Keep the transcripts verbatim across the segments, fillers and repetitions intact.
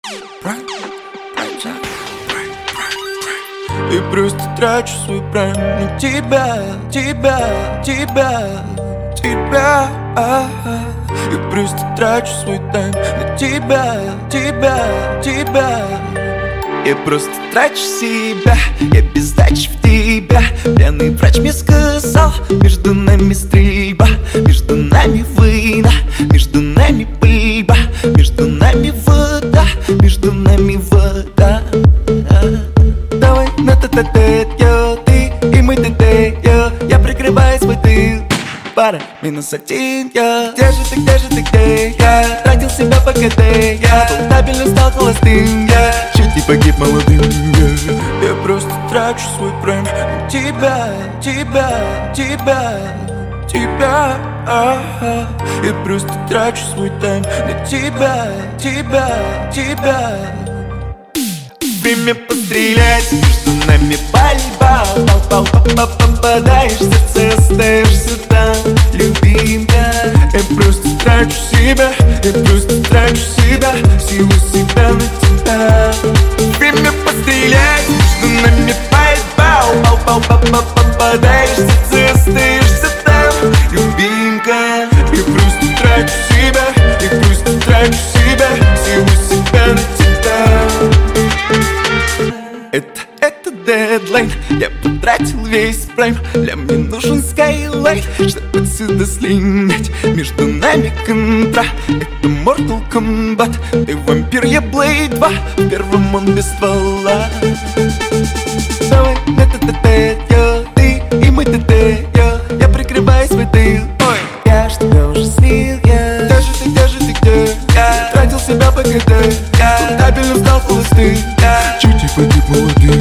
И просто трачу свой прайм на тебя, тебя, тебя, тебя. И просто трачу свой тайм на тебя, тебя, тебя. Я просто трачу себя, я без сдачи в тебя. Пьяный врач мне сказал, между нами стрельба, между нами война, между нами пыльба, между нами вода, между нами вода. Давай на тет-а-тет, йо, ты и мы тет-а-тет, я прикрываю свой тыл. Пара, минус один, я. Где же ты, где же ты, где я? Тратил себя по КТ, я. Стабильно стал холостым, я. Чуть не погиб молодым, я. Я просто трачу свой прайм на тебя, тебя, тебя, тебя. А-а. Я просто трачу свой тайм на тебя, тебя, тебя. Время пострелять, между нами пальба. Пал-пал-пал-пал, попадаешь в сердце, остаешься там, любимая. Я просто трачу себя, я просто трачу себя, силу себя на тебя. Время пострелять, между нами пальба. Пал-пал-пал-пал, попадаешь в сердце, остаешься там, любимая. Я просто трачу себя, я просто трачу себя, силу себя на тебя. Это, это дедлайн, я потратил весь прайм. Для мне нужен скайлайт, чтобы отсюда слинять. Между нами контра, это Mortal Kombat. Ты вампир, я Блейд два, в первом он без ствола. Давай на тет-а-тет, йо, ты и мы тет-а-тет, йо. Я прикрываю свой тыл, ой, я ж тебя уже слил, я. Где же ты, где же ты, где? Я тратил себя по КТ, я стабильно стал холостым, я. Чуть не погиб молодым.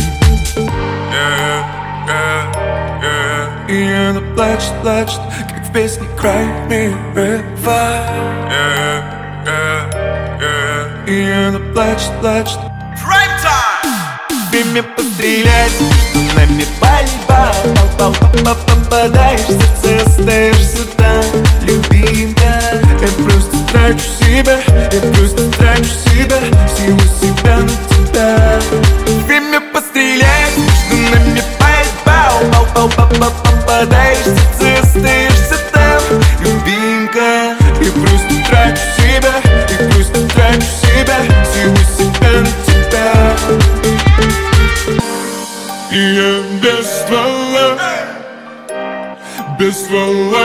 И она плачет, плачет, как в песне Cry Me River. И она плачет, плачет. Prime time! Время пострелять, между нами пальба. Пал-пал-пал, попадаешь в сердце, остаешься там, любимая. Я просто трачу себя, я просто трачу себя, силу себя на тебя. Время пострелять, между нами пальба. Пал-пал-пал, попадаешь в сердце, остаешься там, любимка. Я просто трачу себя, я просто трачу себя, силу себя на тебя. И я без ствола, без ствола.